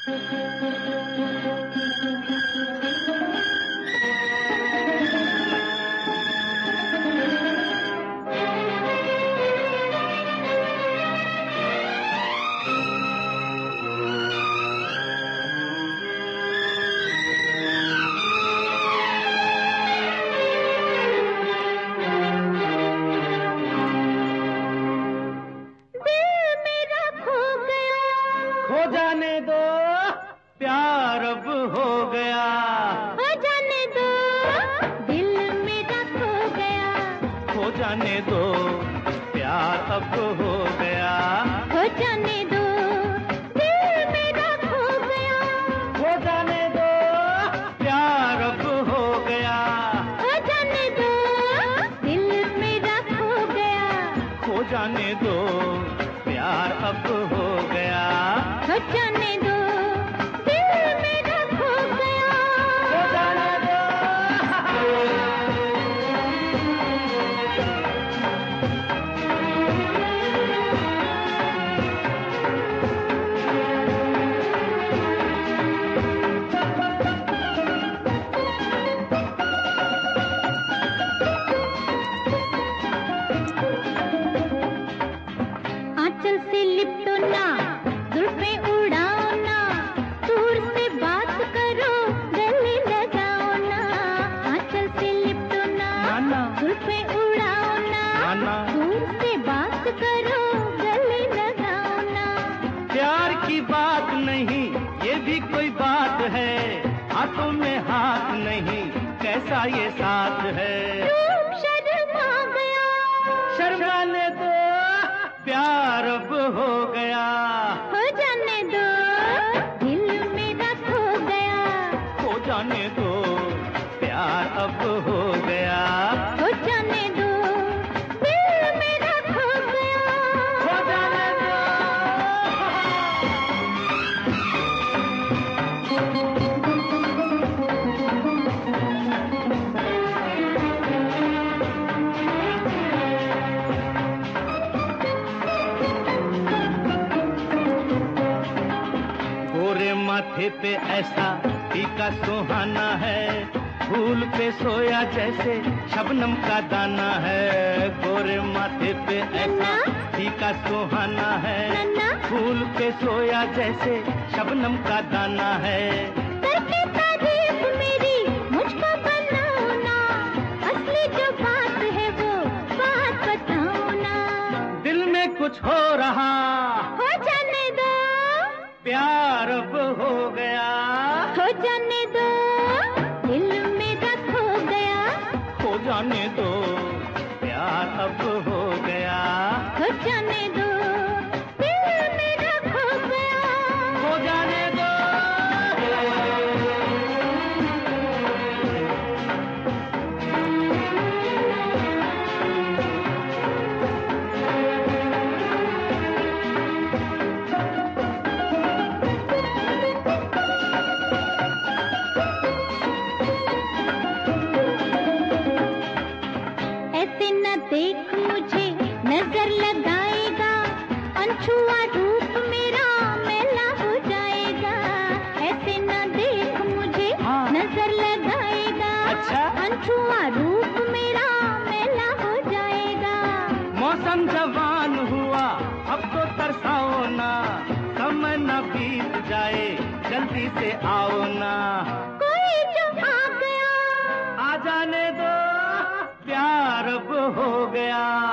जाने दो प्यार अब हो गया, हो जाने दो दिल मेरा खो गया, हो जाने दो प्यार अब हो गया, हो जाने दो दिल मेरा खो गया, हो जाने दो प्यार अब हो गया, हो जाने दो दिल मेरा खो गया, हो जाने दो प्यार अब हो गया, हो जाने दो दिल मेरा खो गया, हो जाने दो। आंचल से लिपटो ना, जुल्फे उड़ाओ ना, दूर से बात करो गले लगाओ ना, आंचल से लिपटो ना, जुल्फे उड़ाओ ना, दूर से बात करो गले लगाओ ना। प्यार की बात नहीं ये भी कोई बात है, हाथों में हाथ नहीं कैसा ये साथ है, रूप शर्मा गया, शर्माने दो प्यार अब हो गया, हो जाने दो दिल मेरा खो गया, हो जाने दो प्यार अब हो गया, हो जाने दो दिल मेरा खो गया, हो जाने दो। गोरे माथे पे ऐसा टीका सुहाना है, फूल पे सोया जैसे शबनम का दाना है, गोरे माथे पे ऐसा टीका सुहाना है, फूल पे सोया जैसे शबनम का दाना है, करके तारीफ मेरी मुझको बनाओ ना, असली जो बात है वो बात बताओ ना, दिल में कुछ हो रहा हो जाने दो प्यार अब हो गया, हो जाने दो दिल मेरा खो गया, हो जाने दो प्यार अब हो गया, हो जाने दो दिल मेरा खो गया, हो जाने दो। ऐसे न देख मुझे नजर लगाएगा, अनछुआ रूप मेरा मैला हो जाएगा, ऐसे न देख मुझे नजर लगाएगा, अच्छा? अनछुआ रूप मेरा मैला हो जाएगा, मौसम जवान हुआ अब तो तरसाओ ना, समय न बीत जाए जल्दी से आओ ना, कोई जो आ गया, आ जाने दो प्यार अब हो गया,